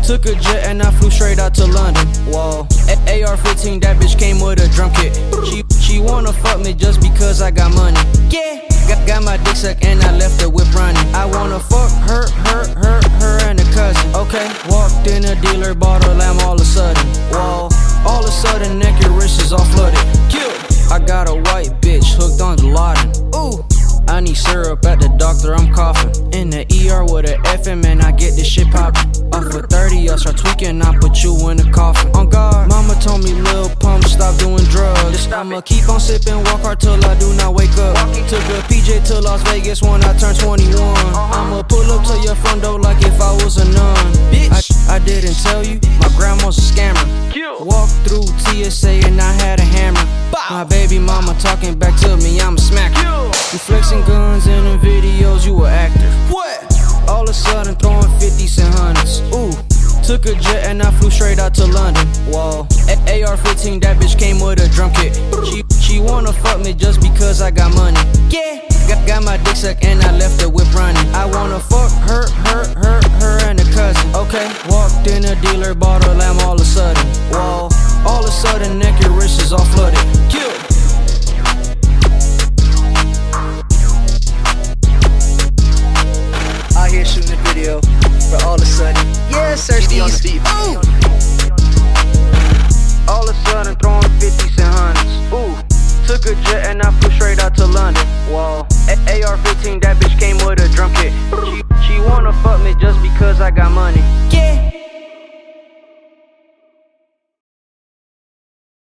Took a jet and I flew straight out to London. Whoa. AR-15, that bitch came with a drum kit. She wanna fuck me just because I got money. Yeah. Got my dick sucked and I left the whip running. I wanna fuck her and her cousin. Okay. Walked in a dealer, bought a lamb all of a sudden. Whoa. All of a sudden, neck and wrist is all flooded. Kill. I got a white bitch hooked on Dilaudid. Ooh. I need syrup at the doctor, I'm coughing. In the ER with a FM and I get this shit poppin'. Off for 30, I'll start tweaking, I put you in the coffin. On guard, mama told me, Lil Pump, stop doing drugs. I'ma keep on sippin', walk hard till I do not wake up. Took a PJ to Las Vegas when I turned 21. I'ma pull up to your front door like if I was a nun. Bitch, I didn't tell you, my grandma's a scammer. Walked through TSA and I had a hammer. My baby mama talking back to me, I'm a smacker. You flexing guns in the videos, you a actor. What? All of a sudden throwing 50s and 100s. Ooh. Took a jet and I flew straight out to London. Whoa. AR-15, that bitch came with a drum kit. She wanna fuck me just because I got money. Yeah. Got my dick sucked and I left the whip running. I wanna fuck her and her cousin. Okay. Walked in a dealer, bought a lamb all of a sudden. Whoa. All of a sudden, neck and wrist is all flooded. Kill. Out here shooting a video for all of a sudden. Yes, sir, Steve. Ooh. All of a sudden, throwing 50s and 100s. Ooh. Took a jet and I flew straight out to London. Whoa. AR-15, that bitch came with a drum kit. She wanna fuck me just because I got money.